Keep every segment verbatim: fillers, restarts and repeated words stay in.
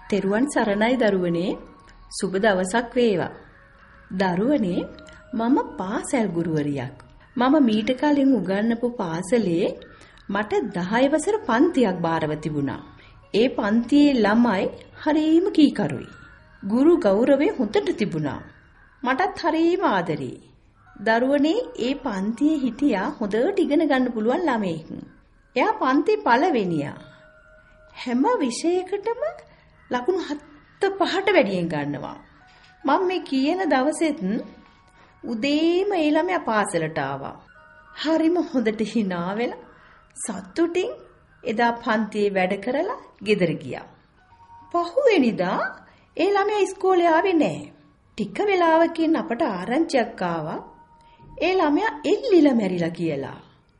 තෙරුවන් සරණයි දරුවනේ. සුබ දවසක් වේවා. දරුවනේ මම පාසල් ගුරුවරියක්. මම මීට කලින් උගන්වපු පාසලේ මට දහය වසර පන්තියක් බාරව තිබුණා. ඒ පන්තියේ ළමයි හරීම කීකරුයි. ගුරු ගෞරවය හොඳට තිබුණා. මටත් හරීම ආදරේ. දරුවනේ ඒ පන්තියේ හිටියා හොඳට ඉගෙන ගන්න පුළුවන් ළමයෙක්. එයා පන්ති පළවෙනියා. හැම විෂයකටම ලකුණු හත පහට වැඩියෙන් ගන්නවා. මම මේ කියන දවසෙත් උදේම ඒ ළමයා පාසලට ආවා. හරිම හොඳට hina වෙලා සතුටින් එදා පන්තියේ වැඩ කරලා ගෙදර ගියා. පහුවෙනිදා ඒ ළමයා ඉස්කෝලේ ආවේ නැහැ. ටික වෙලාවකින් අපට ආරංචියක් ආවා ඒ ළමයා එල්ලිලා මැරිලා කියලා.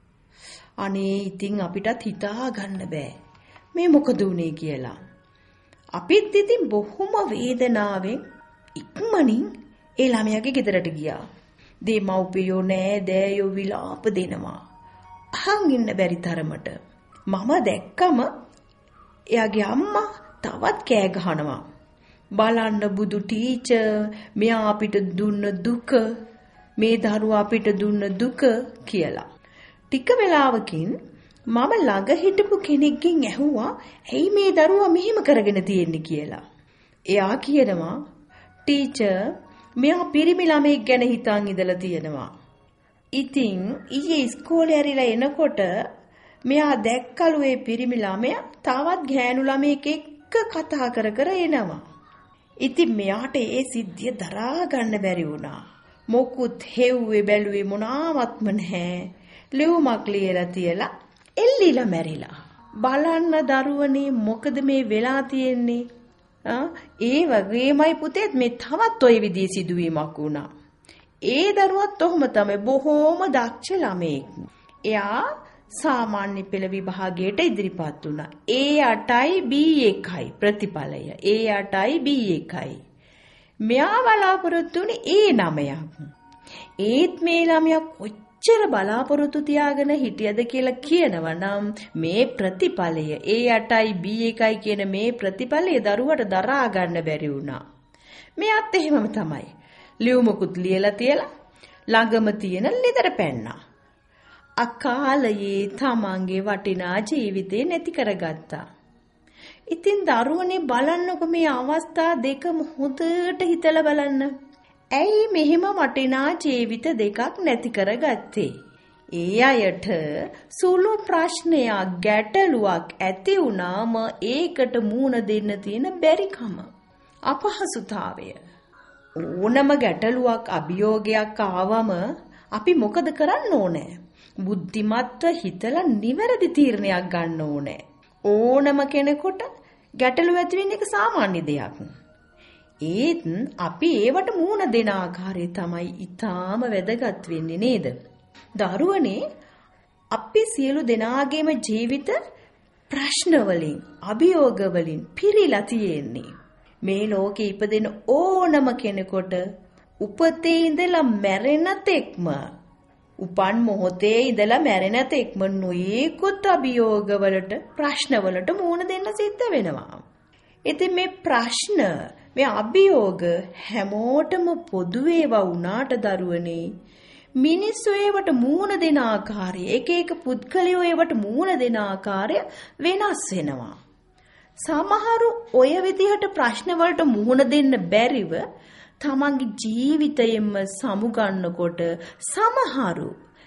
අනේ ඉතින් අපිටත් හිතා ගන්න බෑ මේ මොකද වුනේ කියලා. අපිත් ඉතින් බොහොම වේදනාවෙන් ඉක්මනින් ඒ ළමයාගේ ගෙදරට ගියා. දෙමව්පියෝ නෑ දෑයෝ විලාප දෙනවා. අහන් ඉන්න බැරි තරමට. මම දැක්කම එයාගේ අම්මා තවත් කෑ ගහනවා. බලන්න බුදු ටීචර් මෙයා අපිට දුන්න දුක මේ දරුවා අපිට දුන්න දුක කියලා. ටික වෙලාවකින් මම ළඟ හිටපු කෙනෙක්ගෙන් ඇහුවා ඇයි මේ දරුවා මෙහෙම කරගෙන තියෙන්නේ කියලා. එයා කියනවා ටීචර් මෙයා පිරිමි ළමෙක් ගැන හිතන් ඉඳලා තියෙනවා. ඉතින් ඊයේ ඉස්කෝලේ ඇරිලා එනකොට මෙයා දැක්කලු ඒ පිරිමි ළමයා තවත් ගෑනු ළමෙක් එක්ක කතා කර කර එනවා. ඉතින් මෙයාට ඒ සිද්ධිය දරා ගන්න බැරි වුණා. මොකුත් හෙව්වේ බැලුවේ මොනාවත්ම නැහැ. ලියුමක් ලියලා තියලා එල්ලිලා මැරිලා. බලන්න දරුවනේ මොකද මේ වෙලා තියෙන්නේ? ඒ වගේමයි පුතේත් මේ තවත් ওই විදිහේ සිදුවීමක් වුණා. ඒ දරුවත් ඔහොම තමයි බොහෝම දක්ෂ ළමෙක්. එයා සාමාන්‍ය පෙළ විභාගයට ඉදිරිපත් වුණා. ඒ අටයි බී එකයි ප්‍රතිඵලය. ඒ අටයි බී එකයි. මෙයා බලාපොරොත්තු වුණේ ඒ නවයක්. ඒත් මේ ළමයා කොච්චර බලාපොරොත්තු තියාගෙන හිටියද කියලා කියනවා නම් මේ ප්‍රතිඵලය ඒ අටයි බී එකයි කියන මේ ප්‍රතිඵලය දරුවට දරා ගන්න බැරි වුණා. මෙයාත් එහෙමම තමයි. ලියුමකුත් ලියලා තියලා ළඟම තියෙන ලෙදර පැන්නා. අකාලයේ තමන්ගේ වටිනා ජීවිතේ නැති කරගත්තා. ඉතින් දරුවනේ බලන්නකො මේ අවස්ථා දෙකම හොඳට හිතලා බලන්න. ඇයි මෙහෙම වටිනා ජීවිත දෙකක් නැති කරගත්තේ? ඒ අයට සුළු ප්‍රශ්නයක් ගැටලුවක් ඇති වුණාම ඒකට මූණ දෙන්න තියෙන බැරිකම අපහසුතාවය. ඕනම ගැටලුවක් අභියෝගයක් ආවම අපි මොකද කරන්න ඕනේ? බුද්ධිමත්ව හිතලා නිවැරදි තීරණයක් ගන්න ඕනේ. ඕනම කෙනෙකුට ගැටලුව ඇති වෙන එක සාමාන්‍ය දෙයක්. ඒත් අපි ඒවට මූණ දෙන ආකාරය තමයි ඊටාම වැදගත් වෙන්නේ නේද? දරුවනේ අපි සියලු දෙනාගේම ජීවිත ප්‍රශ්න වලින් අභියෝග වලින් පිරීලා තියෙන්නේ. මේ ලෝකේ ඉපදෙන ඕනම කෙනෙකුට උපතේ ඉඳලා මැරෙන තෙක්ම උපන් මොහොතේ ඉඳලා මැරෙන තෙක්ම නොයෙකුත් අභියෝග වලට ප්‍රශ්න වලට මූණ දෙන්න සිද්ධ වෙනවා. ඉතින් මේ ප්‍රශ්න මේ අභියෝග හැමෝටම පොදු ඒවා වුණාට දරුවනේ මිනිස්සු ඒවට මූණ දෙන ආකාරය එක එක පුද්ගලයෝ ඒවට මූණ දෙන ආකාරය වෙනස් වෙනවා. සමහරු ඔය විදිහට ප්‍රශ්න වලට මුහුණ දෙන්න බැරිව තමන්ගේ ජීවිතයෙන්ම සමුගන්නකොට සමහරු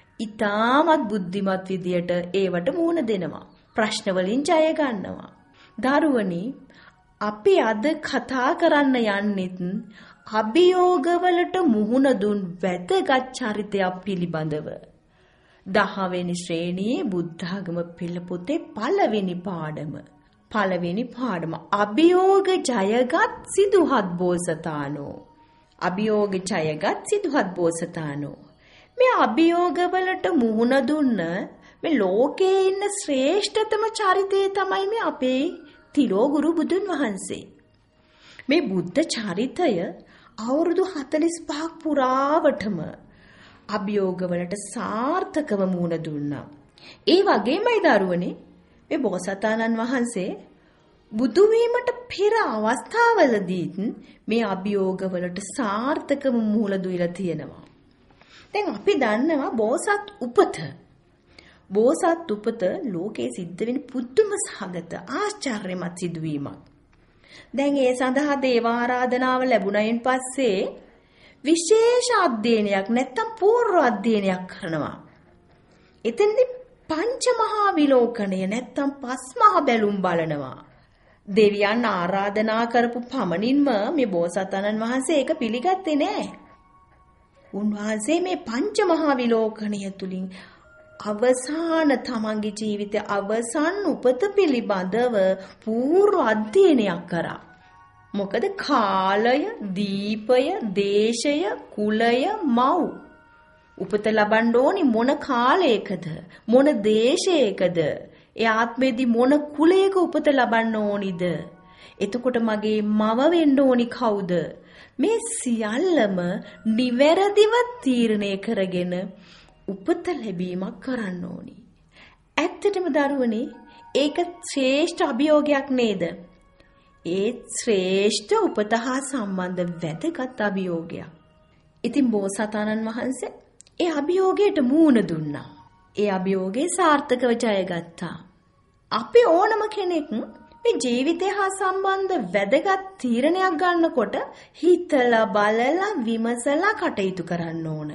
ඊටමත් බුද්ධිමත් විදියට ඒවට මුහුණ දෙනවා. ප්‍රශ්න වලින් ජය ගන්නවා. දරුවනි අපි අද කතා කරන්න යන්නෙත් අභියෝග වලට මුහුණ දුන් වැදගත් චරිතයක් පිළිබඳව. දහවෙනි ශ්‍රේණියේ බුද්ධාගම පෙළ පොතේ පළවෙනි පාඩම. පළවෙනි පාඩම අභියෝග ජයගත් සිදුහත් බෝසතාණෝ. අභියෝග ජයගත් සිදුහත් බෝසතාණෝ. මේ අභියෝග වලට මුහුණ දුන්න මේ ලෝකේ ඉන්න ශ්‍රේෂ්ඨතම චරිතය තමයි මේ අපේ තිලෝගුරු බුදුන් වහන්සේ. මේ බුද්ධ චරිතය අවුරුදු හතළිස් පහක් පුරාවටම අභියෝග වලට සාර්ථකව මුහුණ දුන්නා. ඒ වගේමයි දරුවනේ මේ බෝසතාණන් වහන්සේ බුදු වීමට පෙර අවස්ථාවලදීත් මේ අභියෝගවලට සාර්ථකව මුහුණ දුවලා තියෙනවා. දැන් අපි දන්නවා බෝසත් උපත. බෝසත් උපත ලෝකයේ සිද්ධ වෙන පුදුම සහගත ආශ්චර්යමත් සිදුවීමක්. දැන් ඒ සඳහා දේව ආරාධනාව ලැබුණයින් පස්සේ විශේෂ අධ්‍යයනයක් නැත්තම් පූර්ව අධ්‍යයනයක් කරනවා. එතෙන්දී පංචමහා විලෝකණය නැත්තම් පස්මහා බැලුම් බලනවා. දෙවියන් ආරාධනා කරපු පමණින්ම මේ බෝසතාණන් වහන්සේ ඒක පිළිගත්තේ නැහැ. උන්වහන්සේ මේ පංචමහා විලෝකණය තුලින් අවසාන තමන්ගේ ජීවිතයේ අවසන් උපත පිළිබඳව පූර්ව අධ්‍යයනයක් කරා. මොකද කාලය, දීපය, දේශය, කුලය, මව් උපත ලබන්න ඕනි මොන කාලයකද, මොන දේශයකද, ඒ ආත්මෙදී මොන කුලයක උපත ලබන්න ඕනිද, එතකොට මගේ මව වෙන්න ඕනි කවුද, මේ සියල්ලම නිවැරදිව තීරණය කරගෙන උපත ලැබීමක් කරන්න ඕනි. ඇත්තටම දරුවනේ ඒක ශ්‍රේෂ්ඨ අභියෝගයක් නේද? ඒ ශ්‍රේෂ්ඨ උපත හා සම්බන්ධ වැදගත් අභියෝගයක්. ඉතින් බෝසතාණන් වහන්සේ ඒ අභියෝගයට මුහුණ දුන්නා. ඒ අභියෝගේ සාර්ථකව ජයගත්තා. අපි ඕනම කෙනෙක් මේ ජීවිතය හා සම්බන්ධ වැදගත් තීරණයක් ගන්නකොට හිතලා බලලා විමසලා කටයුතු කරන්න ඕන.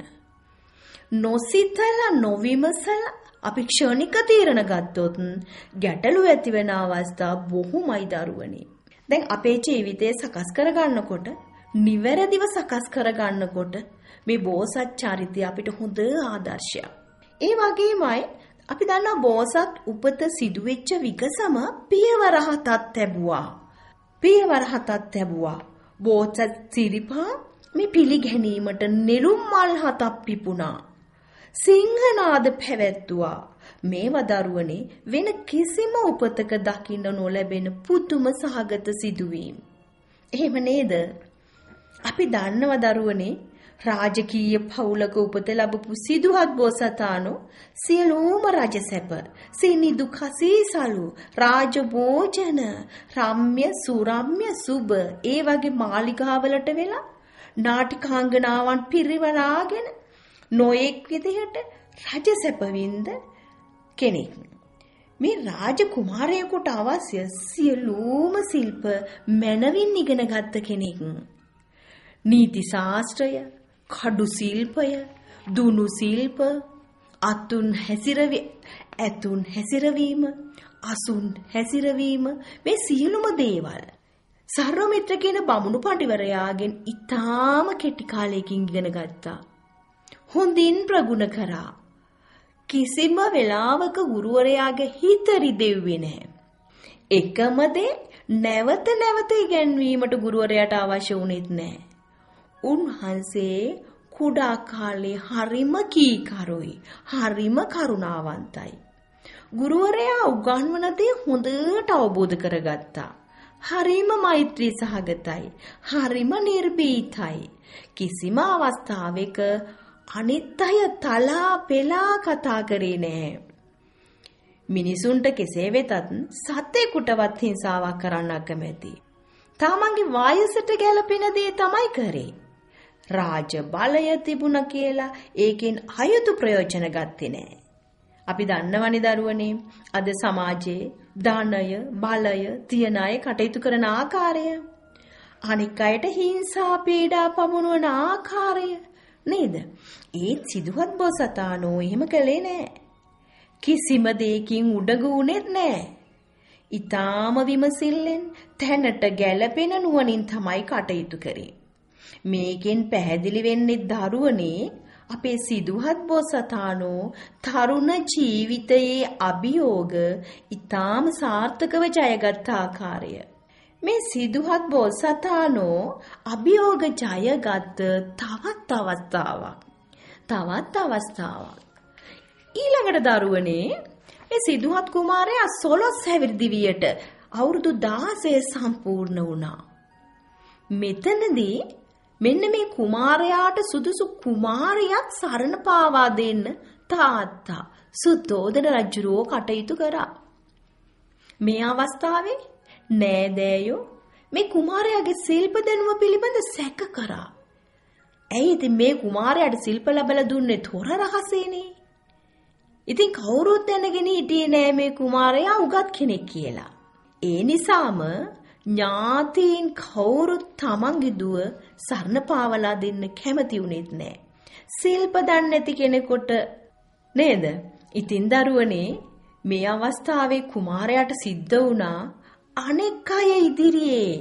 නොසිතලා නොවිමසලා අපි ක්ෂණික තීරණ ගත්තොත් ගැටලු ඇති වෙන අවස්ථා බොහොමයි දරුවනේ. දැන් අපේ ජීවිතය සකස් කරගන්නකොට, නිවැරදිව සකස් කරගන්නකොට මේ බෝසත් චරිතය අපිට හොඳ ආදර්ශයක්. ඒ වගේමයි අපි දන්නා බෝසත් උපත සිදුවෙච්ච විගසම පියවර හතක් ලැබුවා. පියවර හතක් ලැබුවා. බෝසත් සිරිපා මේ පිළිගැනීමට නෙළුම් මල් හතක් පිපුණා. සිංහනාද පැවැත්තුවා. මේවා දරුවනේ වෙන කිසිම උපතක දකින්න නොලැබෙන පුදුම සහගත සිදුවීම්. එහෙම නේද? අපි දන්නවා දරුවනේ රාජකීය පවුලක උපත ලැබපු සිදුහත් බෝසතාණෝ සියලුම රජසැප, සිනිදු කසීසලු, රාජ භෝජන, රම්‍ය සුරම්‍ය සුබ ඒ වගේ මාලිගාවලට වෙලා නාටිකාංගනාවන් පිරිවරාගෙන නොඑක් විදිහට රජසැප වින්ද කෙනෙක්. මේ රාජ කුමාරයෙකුට අවශ්‍ය සියලුම ශිල්ප මනවින් ඉගෙන ගත්ත කෙනෙක්. නීති ශාස්ත්‍රය, කඩු ශිල්පය, දුනු ශිල්ප, අතුන් හැසිරවි ඇතුන් හැසිරවීම, අසුන් හැසිරවීම මේ සියලුම දේවල් සර්වමිත්‍ර කියන බමුණු පඬිවරයාගෙන් ඉතාම කෙටි කාලයකින් ඉගෙන ගත්තා. හොඳින් ප්‍රගුණ කරා. කිසිම වෙලාවක ගුරුවරයාගේ හිත රිදෙව්වේ නැහැ. එකම දේ නැවත නැවත ඉගෙනීමට ගුරුවරයාට අවශ්‍ය වුණෙත් නැහැ. උන්වහන්සේ කුඩා කාලේ හරිම කීකරුයි, හරිම කරුණාවන්තයි. ගුරුවරයා උගන්වන දේ හොඳට අවබෝධ කරගත්තා. හරිම මෛත්‍රී සහගතයි, හරිම නිර්භීතයි. කිසිම අවස්ථාවක අනිත් අය තලා පෙලා කතා කරේ නෑ. මිනිසුන්ට කෙසේ වෙතත් සතෙකුටවත් හිංසාවක් කරන්න අකමැති. තමන්ගේ වයසට ගැලපෙන දේ තමයි කරේ. රාජ බලය තිබුණ කියලා ඒකෙන් අයුතු ප්‍රයෝජන ගත්තේ නෑ. අපි දන්නවනේ දරුවනේ අද සමාජයේ ධනය, බලය තියන අය කටයුතු කරන ආකාරය, අනික් අයට හිංසා පීඩා පමුණුවන ආකාරය නේද? ඒත් සිදුහත් බෝසතාණෝ එහෙම කළේ නෑ. කිසිම දෙයකින් උඩඟු වුණෙත් නෑ. ඊටාම විමසිල්ලෙන් තැනට ගැලපෙන නුවණින් තමයි කටයුතු කරේ. මේකෙන් පැහැදිලි වෙන්නේ දරුවනේ අපේ සිදුහත් බෝසතාණෝ තරුණ ජීවිතයේ අභියෝග ඊටාම සාර්ථකව ජයගත් ආකාරය. මේ සිදුහත් බෝසතාණෝ අභියෝග ජයගත් තවත් අවස්ථාවක්. තවත් අවස්ථාවක්. ඊළඟට දරුවනේ මේ සිදුහත් කුමාරයා සොළොස් හැවිරිදි වියට අවුරුදු දාසය සම්පූර්ණ වුණා. මෙතනදී මෙන්න මේ කුමාරයාට සුදුසු කුමාරියක් සරණ පාවා දෙන්න තාත්තා සුද්ධෝදන රජුරෝ කටයුතු කරා. මේ අවස්ථාවේ නෑදෑයෝ මේ කුමාරයාගේ ශිල්ප දැනුම පිළිබඳ සැක කරා. ඇයි ඉතින් මේ කුමාරයාට ශිල්ප ලැබලා දුන්නේ තොර රහසේනේ. ඉතින් කවුරුත් දැනගෙන හිටියේ නෑ මේ කුමාරයා උගත් කෙනෙක් කියලා. ඒ නිසාම ඥාතීන් කවුරුත් තමන්ගේ දුව සරණ පාවලා දෙන්න කැමති වුණෙත් නෑ. ශිල්ප දන්නේ නැති කෙනෙකුට නේද? ඉතින් දරුවනේ මේ අවස්ථාවේ කුමාරයාට සිද්ධ වුණා අනෙක් අය ඉදිරියේ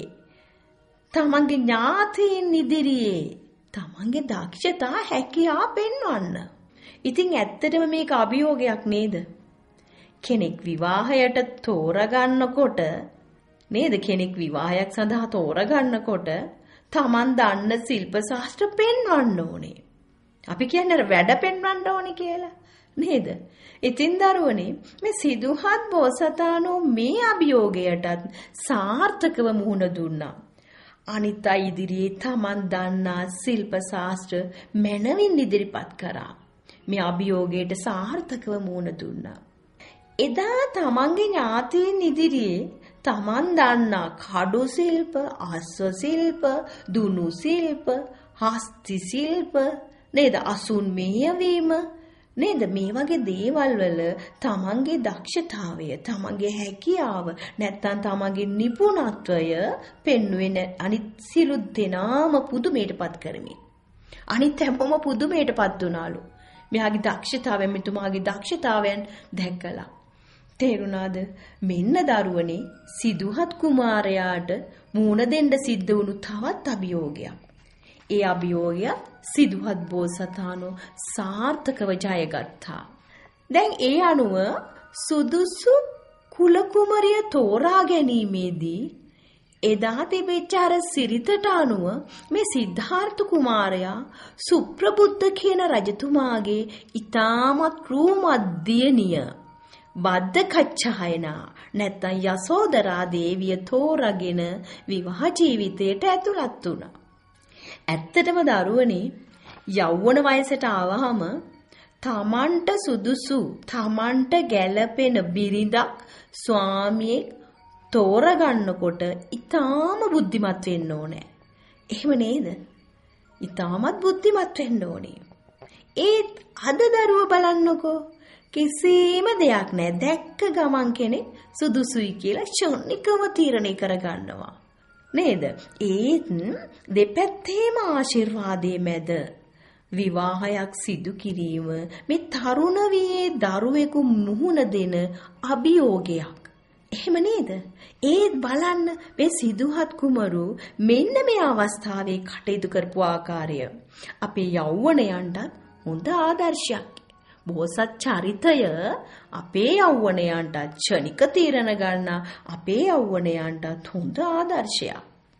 තමන්ගේ ඥාතීන් ඉදිරියේ තමන්ගේ දක්ෂතා හැකියාව පෙන්වන්න. ඉතින් ඇත්තටම මේක අභියෝගයක් නේද? කෙනෙක් විවාහයට තෝරගන්නකොට නේද? කෙනෙක් විවාහයක් සඳහා තෝරගන්නකොට තමන් දන්න ශිල්ප ශාස්ත්‍ර පෙන්වන්න ඕනේ. අපි කියන්නේ වැඩ පෙන්වන්න ඕනේ කියලා නේද? ඉතින් දරුවනේ මේ සිදුහත් බෝසතාණෝ මේ අභියෝගයටත් සාර්ථකව මුහුණ දුන්නා. අනිත් අය ඉදිරියේ තමන් දන්නා ශිල්ප ශාස්ත්‍ර මනවින් ඉදිරිපත් කරා. මේ අභියෝගයට සාර්ථකව මුහුණ දුන්නා. එදා තමන්ගේ ඥාතීන් ඉදිරියේ තමන් දන්නා කඩු ශිල්ප, අස්ව ශිල්ප, දුනු ශිල්ප, හස්ති ශිල්ප නේද? අසුන් මෙහෙයවීම නේද? මේ වගේ දේවල් වල තමන්ගේ දක්ෂතාවය, තමන්ගේ හැකියාව නැත්තම් තමන්ගේ නිපුණත්වය පෙන්වුවේ අනිත් සිළු දෙනාම පුදුමයටපත් කරමින්. අනිත් හැමෝම පුදුමයටපත් වුණාලු. මෙයාගේ දක්ෂතාවයෙන්, මෙතුමාගේ දක්ෂතාවයන් දැකලා. තේරුණාද? මෙන්න දරුවනේ සිදුහත් කුමාරයාට මූණ දෙන්න සිද්ධ වුණු තවත් අභියෝගයක්. ඒ අභියෝගය සිදුහත් බෝසතාණෝ සාර්ථකව ජයගත්තා. දැන් ඒ අනුව සුදුසු කුල කුමරිය තෝරා ගැනීමේදී එදා තිබෙච්ච අර සිරිතට අනුව මේ සිද්ධාර්ථ කුමාරයා සුප්‍රබුද්ධ කියන රජතුමාගේ ඊටමත් රූමත් දියණිය බද්දකච්චායනා නැත්නම් යසෝදරා දේවිය තෝරාගෙන විවාහ ජීවිතයට ඇතුළත් වුණා. ඇත්තටම දරුවනේ යෞවන වයසට ආවහම තමන්ට සුදුසු තමන්ට ගැළපෙන බිරිඳක් ස්වාමියෙක් තෝරගන්නකොට ඊටාම බුද්ධිමත් වෙන්න ඕනේ. එහෙම නේද? ඊටාමත් බුද්ධිමත් වෙන්න ඕනේ. ඒත් අද දරුවෝ බලන්නකෝ කිසිම දෙයක් නැහැ. දැක්ක ගමන් කෙනෙක් සුදුසුයි කියලා ෂොන්නිකව තීරණය කරගන්නවා. නේද? ඒත් දෙපැත්තේම ආශිර්වාදයේ මැද විවාහයක් සිදු කිරීම මේ තරුණ වියේ දරුවෙකු මුහුණ දෙන අභියෝගයක්. එහෙම නේද? ඒත් බලන්න මේ සිදුහත් කුමරු මෙන්න මේ අවස්ථාවේ කටයුතු කරපු ආකාරය අපේ යෞවනයන්ට හොඳ ආදර්ශයක්. බෝසත් චරිතය අපේ යෞවනයන්ට ක්ෂණික තීරණ ගන්න අපේ යෞවනයන්ට හොඳ ආදර්ශයක්.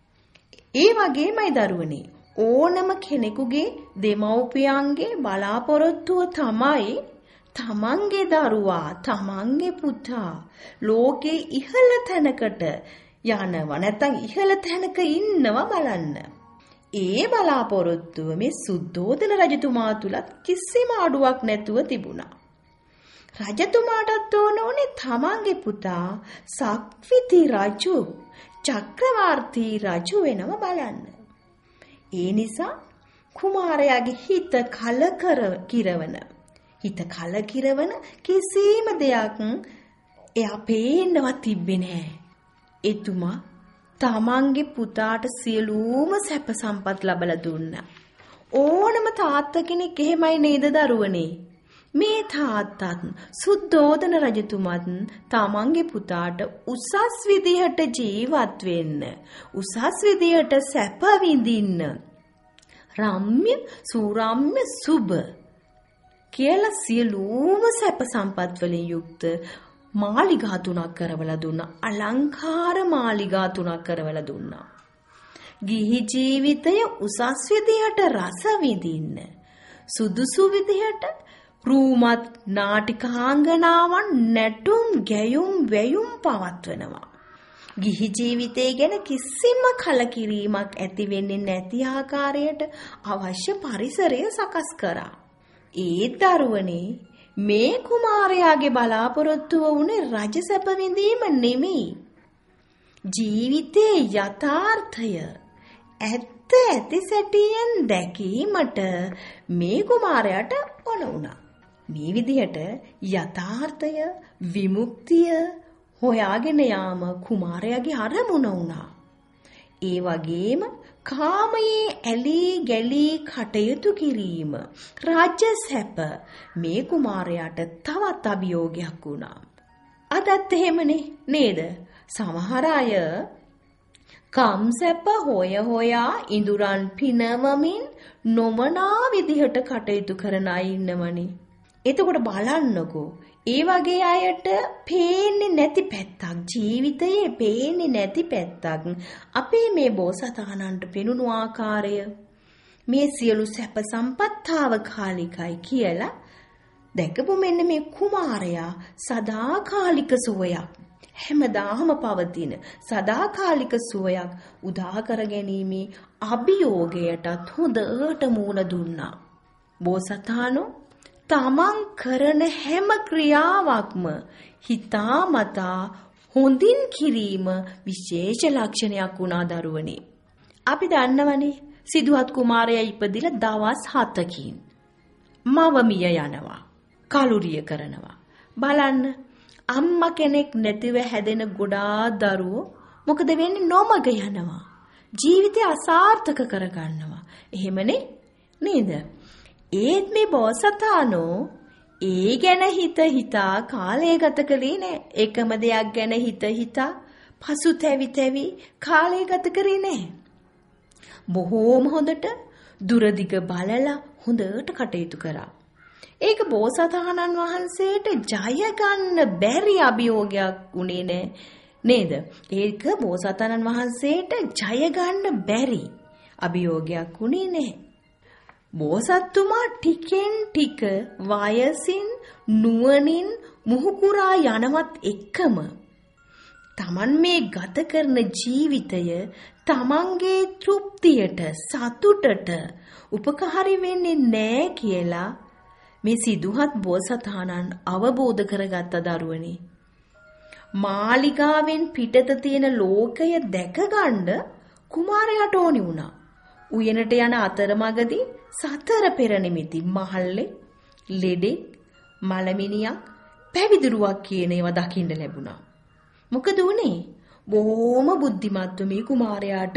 ඒ වගේමයි දරුවනේ ඕනම කෙනෙකුගේ දෙමව්පියන්ගේ බලාපොරොත්තුව තමයි තමන්ගේ දරුවා තමන්ගේ පුතා ලෝකේ ඉහළ තැනකට යනවා නැත්නම් ඉහළ තැනක ඉන්නවා බලන්න. ඒ බලාපොරොත්තුව මේ සුද්ධෝදන රජතුමා තුලත් කිසිම අඩුවක් නැතුව තිබුණා. රජතුමාටත් ඕනේ තමන්ගේ පුතා සක්විති රජු චක්‍රවර්ති රජු වෙනව බලන්න. ඒ නිසා කුමාරයාගේ හිත කලකර කිරවන හිත කල කිරවන කිසිම දෙයක් එයා පේන්නවත් තිබ්බේ නෑ. එතුමා තමන්ගේ පුතාට සියලුම සැප සම්පත් ලබලා දුන්නා. ඕනම තාත්තා කෙනෙක් එහෙමයි නේද දරුවනේ? මේ තාත්තත් සුද්ධෝදන රජතුමත් තමන්ගේ පුතාට උසස් විදිහට ජීවත් වෙන්න, උසස් විදිහට සැප විඳින්න, රම්‍ය සුරම්‍ය සුබ කියලා සියලුම සැප සම්පත් වලින් යුක්ත මාලිගා තුනක් කරවලා දුන්නා. අලංකාර මාලිගා තුනක් කරවලා දුන්නා. ගිහි ජීවිතය උසස් විදිහට රස විඳින්න, සුදුසු විදිහට රූමත් නාටිකාංගනාවන් නැටුම් ගැයුම් වැයුම් පවත්වනවා. ගිහි ජීවිතය ගැන කිසිම කලකිරීමක් ඇති වෙන්නේ නැති ආකාරයට අවශ්‍ය පරිසරය සකස් කරා. ඒ දරුවනේ මේ කුමාරයාගේ බලාපොරොත්තුව වුණේ රජ සැප විඳීම නෙමෙයි. ජීවිතේ යථාර්ථය ඇත්ත ඇති සැටියෙන් දැකීමට මේ කුමාරයාට ඕන වුණා. මේ විදිහට යථාර්ථය විමුක්තිය හොයාගෙන යාම කුමාරයාගේ අරමුණ වුණා. ඒ වගේම කාමයේ ඇලී ගැලී කටයුතු කිරීම රාජ්‍ය සැප මේ කුමාරයාට තවත් අභියෝගයක් වුණා. අදත් එහෙමනේ නේද? සමහර අය කම්සැප හොය හොයා ඉඳුරන් පිනවමින් නොමනා විදිහට කටයුතු කරන අය ඉන්නවනේ. එතකොට බලන්නකෝ, ඒ වගේ අයට පේන්නේ නැති පැත්තක්, ජීවිතයේ පේන්නේ නැති පැත්තක් අපේ මේ බෝසතාණන්ට පෙනුණු ආකාරය. මේ සියලු සැප සම්පත් තාවකාලිකයි කියලා දැකපු මෙන්න මේ කුමාරයා සදාකාලික සුවයක්, හැමදාම පවතින සදාකාලික සුවයක් උදා කර ගැනීමේ අභියෝගයටත් හොඳට මුහුණ දුන්නා. බෝසතාණෝ තමන් කරන හැම ක්‍රියාවක්ම හිතාමතා හොඳින් කිරීම විශේෂ ලක්ෂණයක් වුණා දරුවනේ. අපි දන්නවනේ සිදුහත් කුමාරයා ඉපදිලා දවස් හතකින් මව මිය යනවා, කලුරිය කරනවා. බලන්න, අම්මා කෙනෙක් නැතිව හැදෙන ගොඩාක් දරුවෝ මොකද වෙන්නේ? නොමග යනවා, ජීවිතය අසාර්ථක කරගන්නවා. එහෙමනේ නේද? ඒත් මේ බෝසතාණෝ ඒ ගැන හිත හිතා කාලය ගත කළේ නෑ. එකම දෙයක් ගැන හිත හිතා පසුතැවි තැවි කාලය ගත කරේ නෑ. බොහෝම හොඳට දුරදිග බලලා හොඳට කටයුතු කරා. ඒක බෝසතාණන් වහන්සේට ජය ගන්න බැරි අභියෝගයක් උනේ නෑ නේද? ඒක බෝසතාණන් වහන්සේට ජය ගන්න බැරි අභියෝගයක් උනේ නෑ. බෝසත්තුමා ටිකෙන් ටික වයසින් නුවණින් මුහුකුරා යනවත් එක්කම තමන් මේ ගත කරන ජීවිතය තමන්ගේ තෘප්තියට සතුටට උපකාරී වෙන්නේ නෑ කියලා මේ සිදුහත් බෝසතාණන් අවබෝධ කරගත්ත දරුවනේ. මාලිගාවෙන් පිටත තියෙන ලෝකය දැක ගන්න කුමාරයාට ඕනි වුණා. උයනට යන අතරමඟදී සතර පෙර නිමිති මහල්ලේ, ලෙඩෙක්, මලමිනියක්, පැවිදිරුවක් කියන ඒවා දකින්න ලැබුණා. මොකද උනේ? බොහොම බුද්ධිමත්ව මේ කුමාරයාට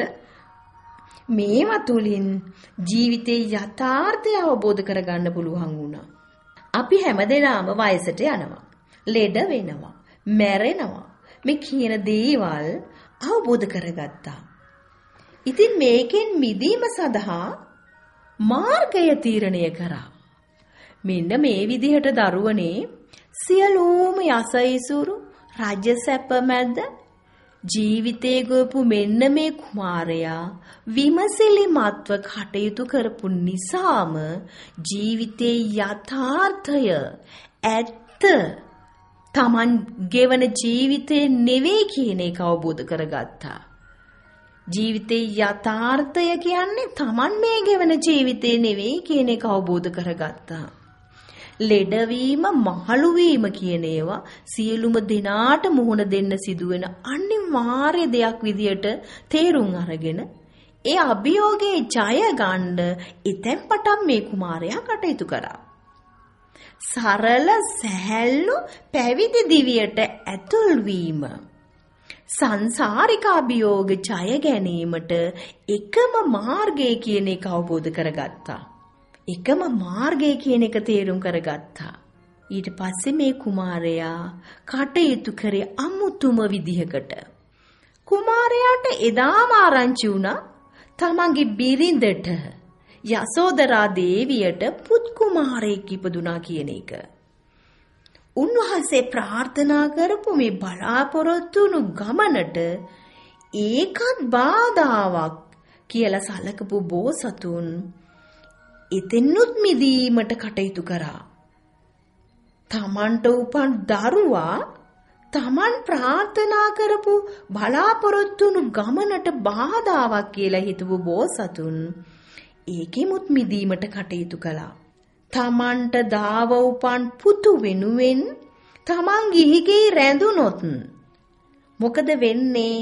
මේවා තුලින් ජීවිතේ යථාර්ථය අවබෝධ කරගන්න පුළුවන් වුණා. අපි හැමදෙනාම වයසට යනවා, ලෙඩ වෙනවා, මැරෙනවා. මේ කියන දේවල් අවබෝධ කරගත්තා. ඉතින් මේකෙන් මිදීම සඳහා මාර්ගය තීරණය කරා. මෙන්න මේ විදිහට දරුවනේ සියලුම යසයිසුරු රාජ්‍ය සැප මැද ජීවිතේ ගොපු මෙන්න මේ කුමාරයා විමසිලිමත්ව කටයුතු කරපු නිසාම ජීවිතේ යථාර්ථය ඇත්ත තමන් ගෙවන ජීවිතේ නෙවෙයි කියන එක අවබෝධ කරගත්තා. ජීවිතේ යථාර්ථය කියන්නේ තමන් මේ ගෙවන ජීවිතේ නෙවෙයි කියන එක අවබෝධ කරගත්තා. ලෙඩවීම, මහලු වීම කියන ඒවා සියලුම දිනාට මුහුණ දෙන්න සිදුවෙන අනිවාර්ය දෙයක් විදියට තේරුම් අරගෙන ඒ අභියෝගේ ජය ගන්න ඉතින් පටන් මේ කුමාරයා කටයුතු කරා. සරල සැහැල්ලු පැවිදි දිවියට ඇතුල් වීම සංසාරික අභියෝග ජය ගැනීමට එකම මාර්ගය කියන එක අවබෝධ කරගත්තා. එකම මාර්ගය කියන එක තේරුම් කරගත්තා. ඊට පස්සේ මේ කුමාරයා කටයුතු කරේ අමුතුම විදිහකට. කුමාරයාට එදාම ආරංචි වුණා තමන්ගේ බිරිඳට යසෝදරා දේවියට පුත් කුමාරයෙක් ඉපදුනා කියන එක. උන්වහන්සේ ප්‍රාර්ථනා කරපු මේ බලාපොරොත්තු වුණු ගමනට ඒකත් බාධාවක් කියලා සලකපු බෝසතුන් එතෙන්නුත් මිදීමට කටයුතු කරා. තමන්ට උපන් දරුවා තමන් ප්‍රාර්ථනා කරපු බලාපොරොත්තු වුණු ගමනට බාධාවක් කියලා හිතපු බෝසතුන් ඒකෙමුත් මිදීමට කටයුතු කළා. තමන්ට දාව උපන් පුතු වෙනුවෙන් තමන් ගිහිගේ රැඳුනොත් මොකද වෙන්නේ?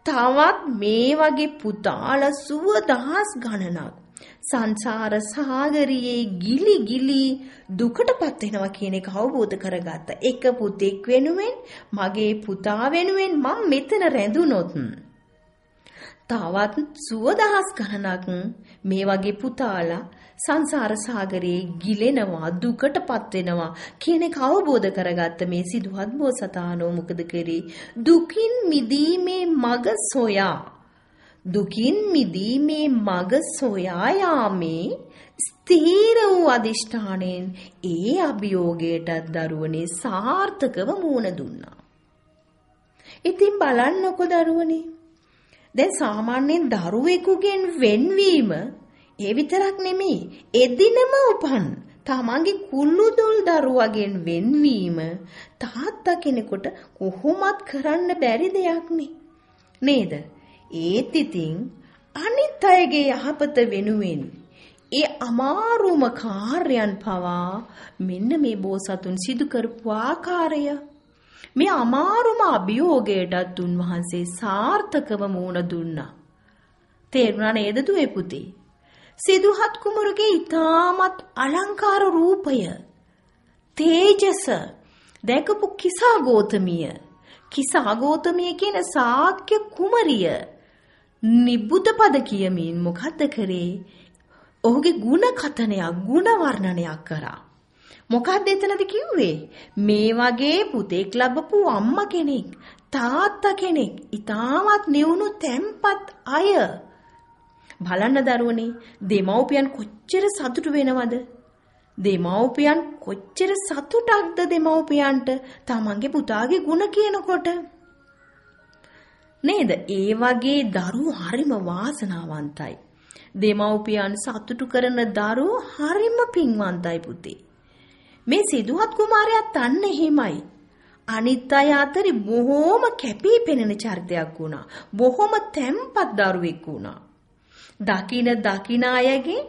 තවත් මේ වගේ පුතාලා සුව දහස් ගණනක් සංසාර සාගරයේ ගිලි ගිලි දුකටපත් වෙනවා කියන එක අවබෝධ කරගත්තා. එක පුතෙක් වෙනුවෙන් මගේ පුතා වෙනුවෙන් මම මෙතන රැඳුනොත් තවත් සුව දහස් ගණනක් මේ වගේ පුතාලා සංසාර සාගරයේ ගිලෙනවා දුකටපත් වෙනවා කියන එක අවබෝධ කරගත්ත මේ සිදුහත් බෝසතාණෝ මොකද කරේ? දුකින් මිදීමේ මඟ සොයා දුකින් මිදීමේ මඟ සොයා යාමේ ස්ථීර වූ අදිෂ්ඨාණයෙන් ඒ අභියෝගයටත් දරුවනේ සාර්ථකව මුහුණ දුන්නා. ඉතින් බලන්නකො දරුවනේ, දැන් සාමාන්‍යයෙන් දරුවෙකුගෙන් වෙන්වීම ඒ විතරක් නෙමෙයි, එදිනම උපන් තමන්ගේ කුළුදුල් දරුවගෙන් වෙන්වීම තාත්තා කෙනෙකුට කොහොමත් කරන්න බැරි දෙයක් නේද? ඒත් ඉතින් අනිත් අයගේ යහපත වෙනුවෙන් ඒ අමාරුම කාර්යයන් පවා මෙන්න මේ බෝසතුන් සිදු කරපු ආකාරය, මේ අමාරුම අභියෝගයටත් උන්වහන්සේ සාර්ථකව මුහුණ දුන්නා. තේරුණා නේද දුවේ පුතේ? සිදුහත් කුමරුගේ ඊටමත් අලංකාර රූපය, තේජස දැකපු කිසා ගෝතමිය, කිසා ගෝතමිය කියන ශාක්‍ය කුමරිය නිබ්බුත පද කියමින් මොකද්ද කරේ? ඔහුගේ ಗುಣ කතනයක්, ಗುಣ වර්ණනයක් කරා. මොකක්ද එතනද කිව්වේ? මේ වගේ පුතෙක් ලැබපු අම්මා කෙනෙක්, තාත්තා කෙනෙක්, ඊටමත් නිවුණු තැම්පත් අය. බලන්න දරුවනේ, දෙමව්පියන් කොච්චර සතුටු වෙනවද? දෙමව්පියන් කොච්චර සතුටක්ද දෙමව්පියන්ට තමන්ගේ පුතාගේ ಗುಣ කියනකොට නේද? ඒ වගේ දරුවෝ හරිම වාසනාවන්තයි. දෙමව්පියන් සතුටු කරන දරුවෝ හරිම පින්වන්තයි පුතේ. මේ සිදුහත් කුමාරයාත් අන්න එහෙමයි. අනිත් අය අතරේ බොහොම කැපී පෙනෙන චරිතයක් වුණා. බොහොම තැම්පත් දරුවෙක් වුණා. දකින දකින අයගේ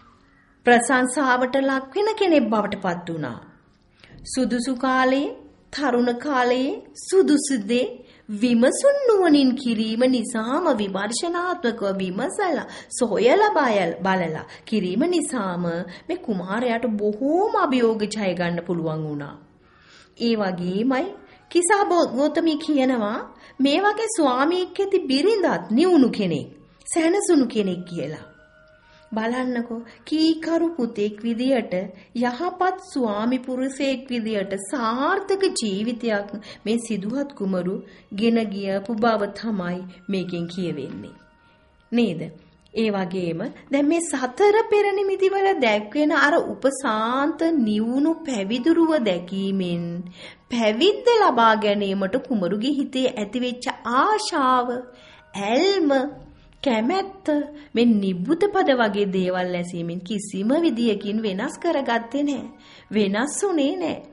ප්‍රශංසාවට ලක් වෙන කෙනෙක් බවට පත් වුණා. සුදුසු කාලයේ, තරුණ කාලයේ සුදුසු දේ විමසුන් නුවණින් කිරීම නිසාම, විමර්ශනාත්මකව විමසලා සොයලා බලලා කිරීම නිසාම මේ කුමාරයාට බොහෝම අභියෝග ජය ගන්න පුළුවන් වුණා. ඒ වගේමයි කිසා ගෝතමී කියනවා මේ වගේ ස්වාමියෙක් ඇති බිරිඳත් නිවුණු කෙනෙක්, සැනසුණු කෙනෙක් කියලා. බලන්නකෝ, කීකරු පුතෙක් විදියට, යහපත් ස්වාමි පුරුෂයෙක් විදියට සාර්ථක ජීවිතයක් මේ සිදුහත් කුමරු ගෙන ගියපු බව තමයි මේකෙන් කියවෙන්නේ නේද? ඒ වගේම දැන් මේ සතර පෙර නිමිතිවල දැක්වෙන අර උපසාන්ත නිවුණු පැවිදුරුව දැකීමෙන් පැවිද්ද ලබා ගැනීමට කුමරුගේ හිතේ ඇතිවෙච්ච ආශාව, ඇල්ම, කැමැත්ත මේ නිබ්බුත පද වගේ දේවල් ඇසීමෙන් කිසිම විදියකින් වෙනස් කරගත්තේ නැහැ. වෙනස් වුණේ නැහැ.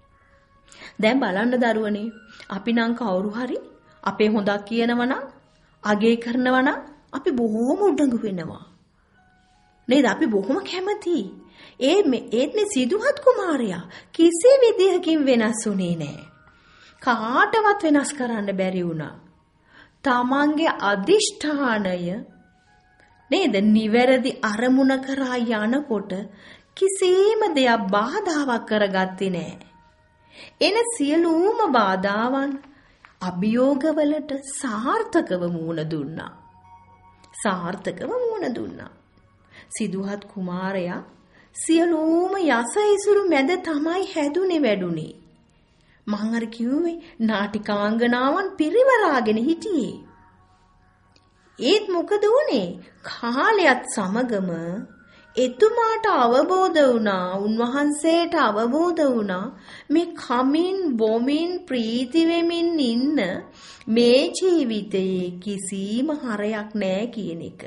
දැන් බලන්න දරුවනේ, අපි නම් කවුරු හරි අපේ හොඳක් කියනවා නම්, අගය කරනවා නම් අපි බොහොම උඩඟු වෙනවා. නේද? අපි බොහොම කැමතියි. ඒ ඒත් මේ සිදුහත් කුමාරයා කිසි විදියකින් වෙනස් වුණේ නැහැ. කාටවත් වෙනස් කරන්න බැරි වුණා. තමන්ගේ අදිෂ්ඨානය නේද නිවැරදි අරමුණ කරා යනකොට කිසිම දෙයක් බාධාවක් කරගත්තේ නැහැ. එන සියලුම බාධාවන් අභියෝගවලට සාර්ථකව මුහුණ දුන්නා. සාර්ථකව මුහුණ දුන්නා. සිදුහත් කුමාරයා සියලුම යස ඉසුරු මැද තමයි හැදුනේ වැඩුනේ. මං අර කිව්වේ නාටිකාංගනාවන් පිරිවරාගෙන හිටියේ. ඒත් මොකද වුනේ? කාලයත් සමගම එතුමාට අවබෝධ වුණා, උන්වහන්සේට අවබෝධ වුණා මේ කමින් බොමින් ප්‍රීති වෙමින් ඉන්න මේ ජීවිතයේ කිසිම හරයක් නැහැ කියන එක.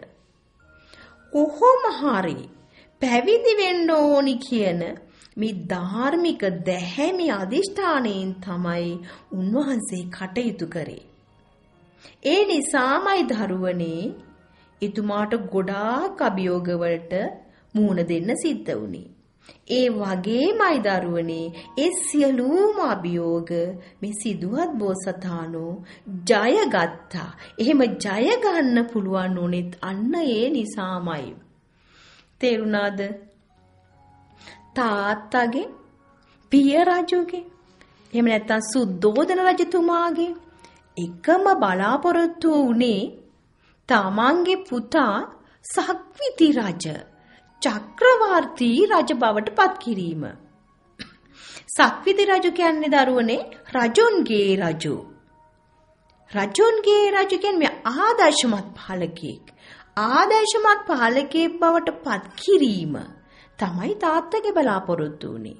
කොහොම හරි පැවිදි වෙන්න ඕනි කියන මේ ධාර්මික දැහැමි අදිෂ්ඨානයෙන් තමයි උන්වහන්සේ කටයුතු කරේ. ඒ නිසාමයි දරුවනේ එතුමාට ගොඩාක් අභියෝගවලට මුහුණ දෙන්න සිද්ධ වුණේ. ඒ වගේමයි දරුවනේ ඒ සියලුම අභියෝග මේ සිදුවත් බෝසතාණෝ ජයගත්තා. එහෙම ජය ගන්න පුළුවන් උනේත් අන්න ඒ නිසාමයි. තේරුණාද? තාත්තගේ, පිය රජුගේ, එහෙම නැත්නම් සුද්ධෝදන රජතුමාගේ එකම බලාපොරොත්තුව උනේ තමන්ගේ පුතා සක්විති රජ චක්‍රවර්ති රජ බවට පත් කිරීම. සක්විති රජු කියන්නේ දරුවනේ රජුන්ගේ රජු. රජුන්ගේ රජු කියන්නේ ආදර්ශමත් පාලකෙක්. ආදර්ශමත් පාලකයෙක් බවට පත් කිරීම තමයි තාත්තගේ බලාපොරොත්තු උනේ.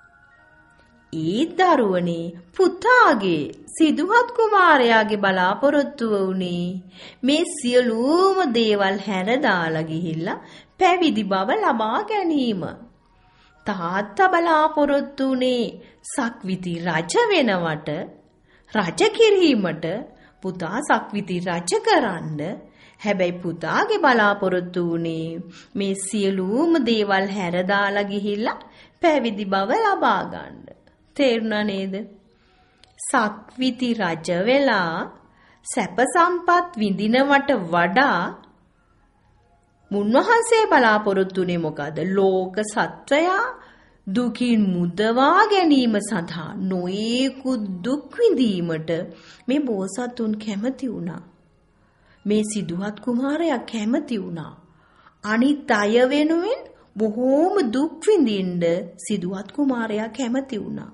ඒ දරුවනේ පුතාගේ සිදුහත් කුමාරයාගේ බලාපොරොත්තුව උනේ මේ සියලුම දේවල් හැර දාලා ගිහිල්ලා පැවිදි බව ලබා ගැනීම. තාත්තා බලාපොරොත්තු උනේ සක්විති රජ වෙනවට, රජ කිරීමට, පුතා සක්විති රජ කරන්න. හැබැයි පුතාගේ බලාපොරොත්තු උනේ මේ සියලුම දේවල් හැර දාලා ගිහිල්ලා පැවිදි බව ලබා ගන්න. තේරුණා නේද? සක්විති රජ වෙලා සැප සම්පත් විඳිනවට වඩා මුන්වහන්සේ බලාපොරොත්තුනේ මොකද? ලෝක සත්වයා දුකින් මුදවා ගැනීම සඳහා නොයෙකුත් දුක් විඳීමට මේ බෝසතුන් කැමති වුණා. මේ සිදුහත් කුමාරයා කැමති වුණා. අනිත් අය වෙනුවෙන් බොහෝම දුක් විඳින්න සිදුහත් කුමාරයා කැමති වුණා.